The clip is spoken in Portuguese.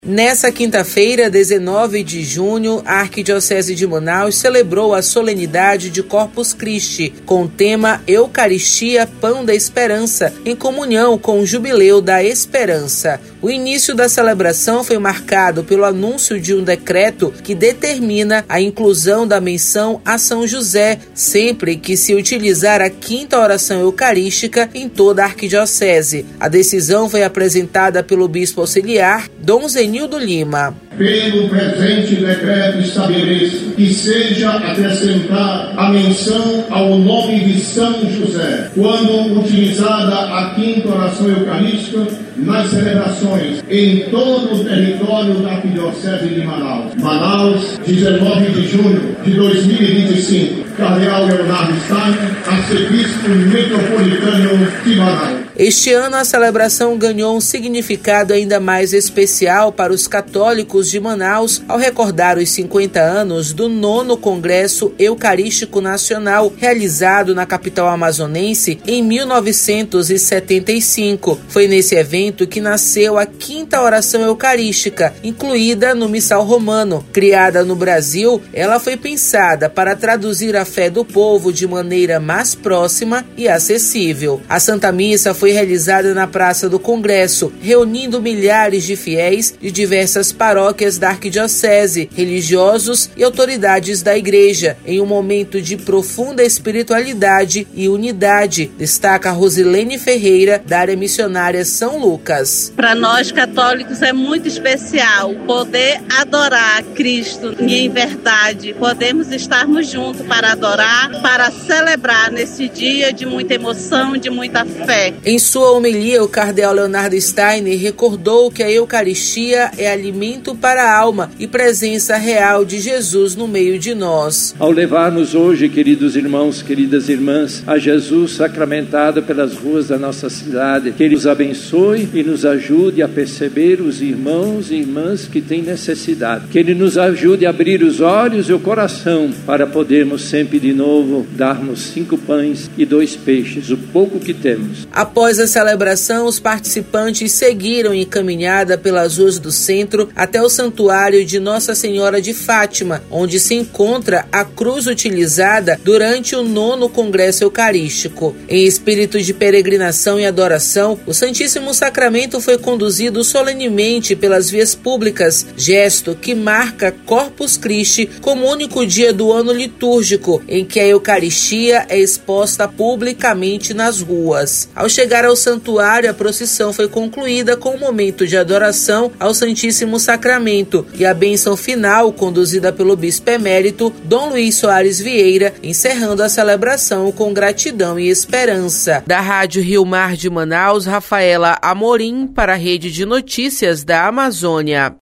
Nessa quinta-feira, 19 de junho, a Arquidiocese de Manaus celebrou a solenidade de Corpus Christi, com o tema Eucaristia, Pão da Esperança, em comunhão com o Jubileu da Esperança. O início da celebração foi marcado pelo anúncio de um decreto que determina a inclusão da menção a São José, sempre que se utilizar a quinta oração eucarística em toda a Arquidiocese. A decisão foi apresentada pelo Bispo Auxiliar, Dom Zenildo Lima. Pelo presente decreto estabeleço que seja acrescentar a menção ao nome de São José, quando utilizada a quinta oração eucarística nas celebrações em todo o território da Arquidiocese de Manaus. Manaus, 19 de junho de 2025. Cardeal Leonardo Stein, arcebispo metropolitano de Manaus. Este ano, a celebração ganhou um significado ainda mais especial para os católicos de Manaus ao recordar os 50 anos do 9º Congresso Eucarístico Nacional, realizado na capital amazonense em 1975. Foi nesse evento que nasceu a quinta oração eucarística, incluída no Missal Romano. Criada no Brasil, ela foi pensada para traduzir a fé do povo de maneira mais próxima e acessível. A Santa Missa foi realizada na Praça do Congresso, reunindo milhares de fiéis de diversas paróquias da Arquidiocese, religiosos e autoridades da Igreja, em um momento de profunda espiritualidade e unidade, destaca Rosilene Ferreira, da área missionária São Lucas. Para nós católicos é muito especial poder adorar Cristo e em verdade podemos estarmos juntos para adorar, para celebrar nesse dia de muita emoção, de muita fé. Em sua homilia, o cardeal Leonardo Stein recordou que a Eucaristia é alimento para a alma e presença real de Jesus no meio de nós. Ao levarmos hoje, queridos irmãos, queridas irmãs, a Jesus sacramentado pelas ruas da nossa cidade, que Ele nos abençoe e nos ajude a perceber os irmãos e irmãs que têm necessidade. Que Ele nos ajude a abrir os olhos e o coração para podermos sempre de novo darmos 5 pães e 2 peixes, o pouco que temos. Após a celebração, os participantes seguiram em caminhada pelas ruas do centro até o Santuário de Nossa Senhora de Fátima, onde se encontra a cruz utilizada durante o 9º Congresso Eucarístico. Em espírito de peregrinação e adoração, o Santíssimo Sacramento foi conduzido solenemente pelas vias públicas, gesto que marca Corpus Christi como o único dia do ano litúrgico em que a Eucaristia é exposta publicamente nas ruas. Ao chegar ao santuário, a procissão foi concluída com um momento de adoração ao Santíssimo Sacramento e a bênção final conduzida pelo bispo emérito Dom Luiz Soares Vieira, encerrando a celebração com gratidão e esperança. Da Rádio Rio Mar de Manaus, Rafaela Amorim para a Rede de Notícias da Amazônia.